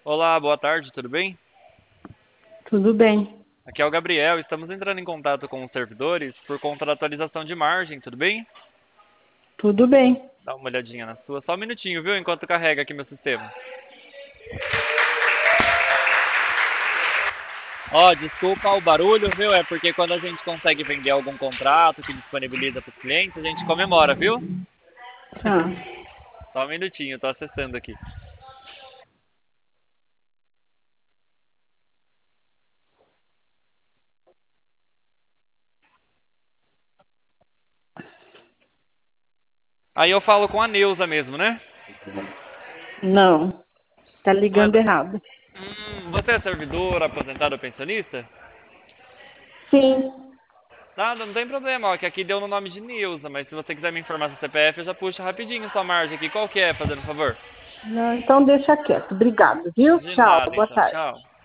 Olá, boa tarde, tudo bem? Tudo bem, Aqui é o Gabriel, estamos entrando em contato com os servidores por conta da atualização de margem, tudo bem? tudo bem. Dá uma olhadinha na sua, só um minutinho, viu? Enquanto carrega aqui meu sistema. Ó, desculpa o barulho, viu? É porque quando a gente consegue vender algum contrato que disponibiliza para os clientes, a gente comemora, viu? Ah, Só um minutinho, tô acessando aqui. Aí eu falo com a Neuza mesmo, né? não, tá Não é ligando da... errado. Você é servidor, aposentado ou pensionista? Sim, Nada, não tem problema, ó, que aqui deu no nome de Neuza, mas se você quiser me informar seu CPF, eu já puxo rapidinho sua margem aqui. Qual que é, fazendo favor? não, então deixa quieto. Obrigado, viu? De Tchau, nada, boa então, tarde. tchau.